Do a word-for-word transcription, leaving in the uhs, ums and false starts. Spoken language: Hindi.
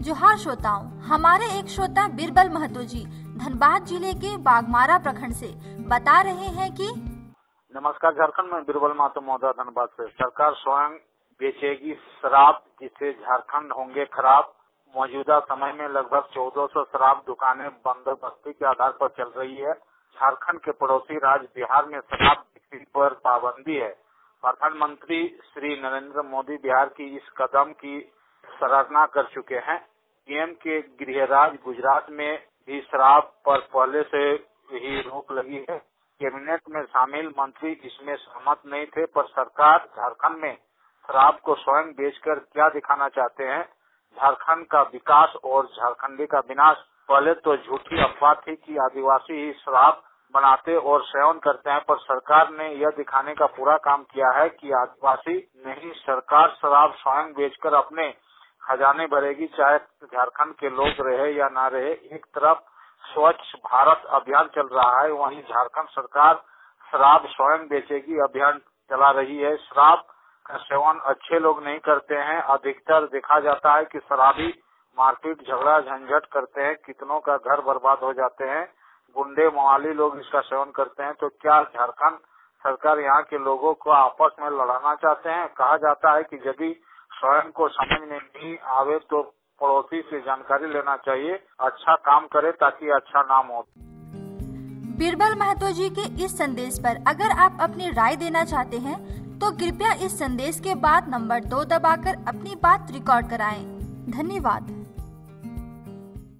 जोहार श्रोताओं, हमारे एक श्रोता बिरबल महतो जी धनबाद जिले के बागमारा प्रखंड से बता रहे हैं कि नमस्कार। झारखंड में बिरबल महतो मौदा धनबाद से। सरकार स्वयं बेचेगी शराब जिससे झारखंड होंगे खराब। मौजूदा समय में लगभग चौदह सौ शराब दुकानें बंदोबस्ती के आधार पर चल रही है। झारखंड के पड़ोसी राज्य बिहार में शराब बिक्री पर पाबंदी है। प्रधानमंत्री श्री नरेंद्र मोदी बिहार की इस कदम की सराहना कर चुके हैं। पीएम के गृह राज्य गुजरात में भी शराब पर पहले से ही रोक लगी है। कैबिनेट में शामिल मंत्री इसमें सहमत नहीं थे, पर सरकार झारखंड में शराब को स्वयं बेचकर क्या दिखाना चाहते हैं। झारखंड का विकास और झारखंडी का विनाश। पहले तो झूठी अफवाह थी कि आदिवासी ही शराब बनाते और सेवन करते हैं, पर सरकार ने यह दिखाने का पूरा काम किया है कि आदिवासी नहीं, सरकार शराब स्वयं बेचकर अपने खजाने भरेगी, चाहे झारखंड के लोग रहे या ना रहे। एक तरफ स्वच्छ भारत अभियान चल रहा है, वहीं झारखंड सरकार शराब स्वयं बेचेगी अभियान चला रही है। शराब का सेवन अच्छे लोग नहीं करते हैं। अधिकतर देखा जाता है कि शराबी मारपीट झगड़ा झंझट करते हैं, कितनों का घर बर्बाद हो जाते हैं। गुंडे मवाली लोग इसका सेवन करते हैं। तो क्या झारखंड सरकार यहाँ के लोगों को आपस में लड़ाना चाहते हैं? कहा जाता है कि यदि स्वयं को समझ में नहीं आवे तो पड़ोसी से जानकारी लेना चाहिए। अच्छा काम करे ताकि अच्छा नाम हो। बिरबल महतो जी के इस संदेश पर अगर आप अपनी राय देना चाहते हैं तो कृपया इस संदेश के बाद नंबर दो दबाकर अपनी बात रिकॉर्ड कराएं। धन्यवाद।